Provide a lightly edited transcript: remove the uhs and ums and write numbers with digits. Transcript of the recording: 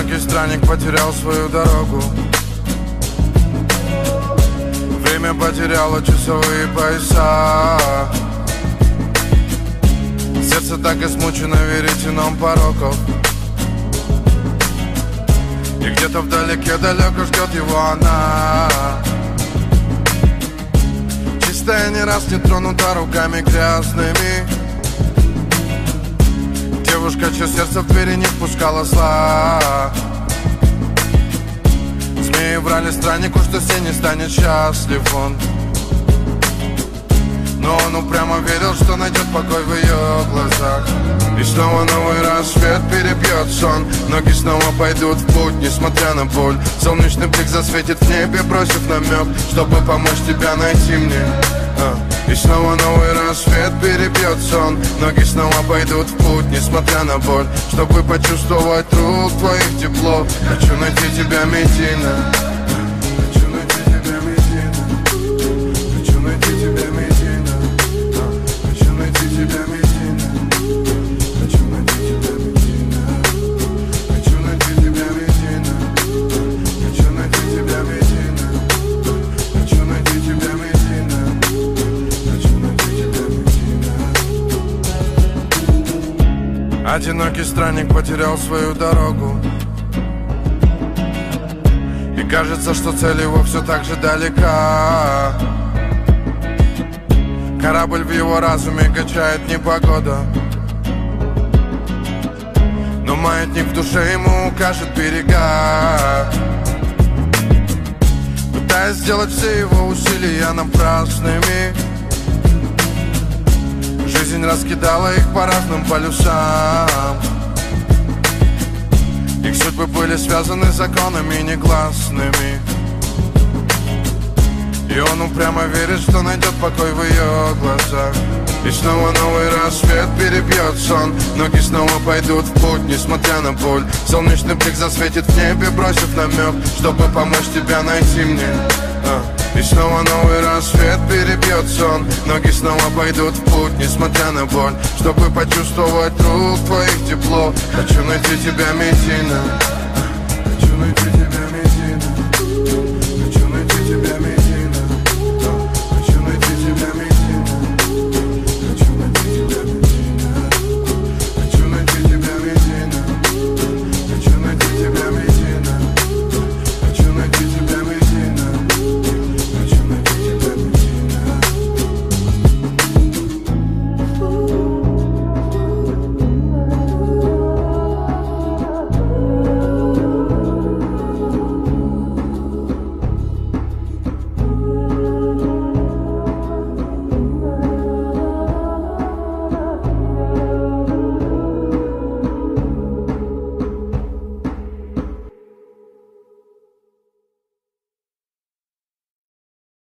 Одинокий странник потерял свою дорогу. Время потеряло часовые пояса. Сердце так измучено веретеном пороков. И где-то вдалеке далеко ждет его она. Чистая, не раз не тронута руками грязными. Девушка, чье сердце в двери не впускала зла. Змеи врали страннику, что с ней не станет счастлив он. Но он упрямо верил, что найдет покой в ее глазах. И снова новый рассвет перебьет сон. Ноги снова пойдут в путь, несмотря на боль. Солнечный блик засветит в небе, бросив намек, чтобы помочь тебя найти мне. И снова новый рассвет перебьет сон. Ноги снова пойдут в путь, несмотря на боль, чтобы почувствовать рук твоих тепло. Хочу найти тебя, Медина. Хочу найти тебя, Медина. Хочу найти тебя, Медина. Хочу найти тебя, Медина. Хочу найти тебя, Медина. Хочу найти тебя, Медина. Хочу найти тебя, Медина. Хочу найти тебя, Медина. Одинокий странник потерял свою дорогу. И кажется, что цель его все так же далека. Корабль в его разуме качает непогода. Но маятник в душе ему укажет берега. Пытаясь сделать все его усилия напрасными, жизнь раскидала их по разным полюсам. Их судьбы были связаны законами негласными. И он упрямо верит, что найдет покой в ее глазах. И снова новый рассвет перебьет сон. Ноги снова пойдут в путь, несмотря на боль. Солнечный блик засветит в небе, бросив намек, чтобы помочь тебя найти мне. И снова новый рассвет перебьет сон. Ноги снова пойдут в путь, несмотря на боль, чтобы почувствовать рук твоих тепло. Хочу найти тебя, Медина. Хочу найти тебя, Медина. Хочу найти тебя, Медина.